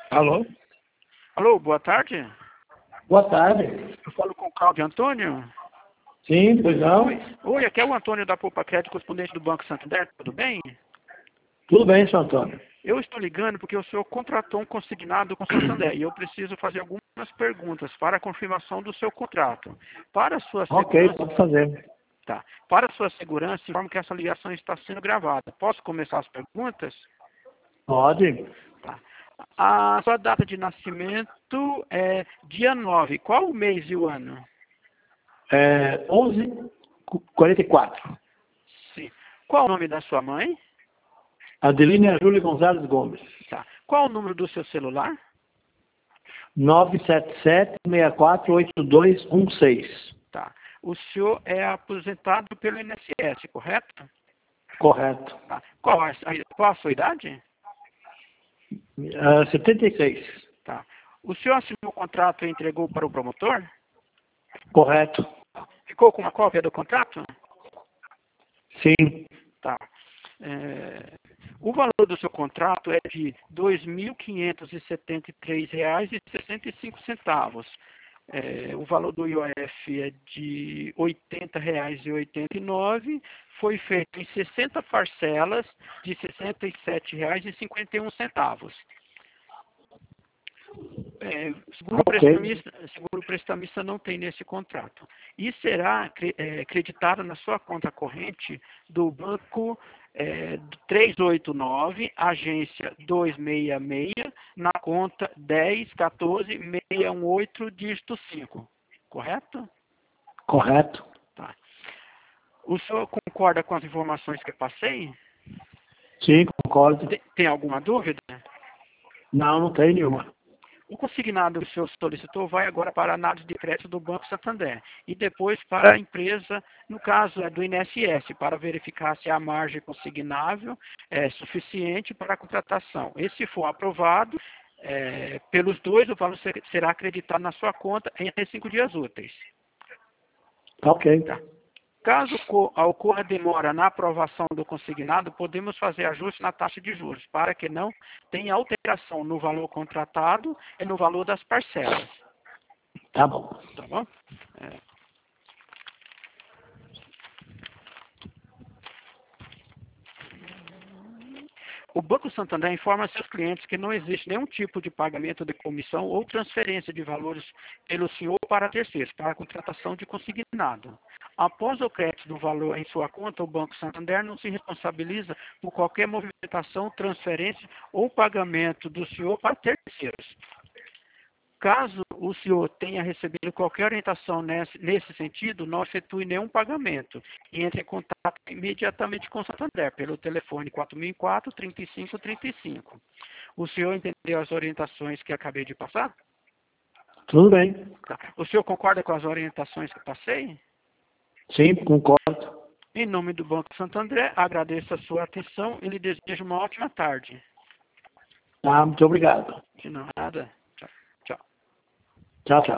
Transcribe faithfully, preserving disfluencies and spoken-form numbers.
Alô? Alô, boa tarde. Boa tarde. Eu falo com o Cláudio Antônio. Sim, pois não? Oi, Oi, aqui é o Antônio da Poupa Crédito, correspondente do Banco Santander, tudo bem? Tudo bem, seu Antônio. Eu estou ligando porque o senhor contratou um consignado com o Santander e eu preciso fazer algumas perguntas para a confirmação do seu contrato. Para a sua Ok, segurança, pode fazer. tá. Para a sua segurança, informo que essa ligação está sendo gravada. Posso começar as perguntas? Pode. Tá. A sua data de nascimento é dia nove. Qual o mês e o ano? É onze e quarenta e quatro. Sim. Qual o nome da sua mãe? Adelina Júlia Gonzalez Gomes. Tá. Qual o número do seu celular? nove sete sete, seis quatro oito dois um seis. Tá. O senhor é aposentado pelo I N S S, correto? Correto. Tá. Qual, a, qual a sua idade? Uh, setenta e seis. Tá. O senhor assinou o contrato e entregou para o promotor? Correto. Ficou com uma cópia do contrato? Sim. Tá. É, o valor do seu contrato é de dois mil quinhentos e setenta e três reais e sessenta e cinco centavos. É, o valor do I O F é de oitenta reais e oitenta e nove centavos. Foi feito em sessenta parcelas de sessenta e sete reais e cinquenta e um centavos. É, seguro, Ok. prestamista, seguro prestamista não tem nesse contrato. E será é, creditado na sua conta corrente do banco é, trezentos e oitenta e nove, agência duzentos e sessenta e seis, na conta dez quatorze seiscentos e dezoito, dígito cinco. Correto? Correto. Tá. O senhor concorda com as informações que eu passei? Sim, concordo. Tem, tem alguma dúvida? Não, não tem nenhuma. O consignado que o senhor solicitou vai agora para a análise de crédito do Banco Santander e depois para a empresa, no caso é do I N S S, para verificar se a margem consignável é suficiente para a contratação. E se for aprovado, é, pelos dois, o valor será acreditado na sua conta em até cinco dias úteis. Ok. Tá. Caso ocorra demora na aprovação do consignado, podemos fazer ajuste na taxa de juros, para que não tenha alteração no valor contratado e no valor das parcelas. Tá bom. Tá bom? É. O Banco Santander informa a seus clientes que não existe nenhum tipo de pagamento de comissão ou transferência de valores pelo senhor para terceiros, para a contratação de consignado. Após o crédito do valor em sua conta, o Banco Santander não se responsabiliza por qualquer movimentação, transferência ou pagamento do senhor para terceiros. Caso o senhor tenha recebido qualquer orientação nesse, nesse sentido, não efetue nenhum pagamento e entre em contato imediatamente com o Santander pelo telefone quatro mil e quatro, trinta e cinco, trinta e cinco. O senhor entendeu as orientações que acabei de passar? Tudo bem. Tá. O senhor concorda com as orientações que passei? Sim, concordo. Em nome do Banco Santander, agradeço a sua atenção e lhe desejo uma ótima tarde. Tá, muito obrigado. De nada. Tchau. Tchau. Tchau, tchau.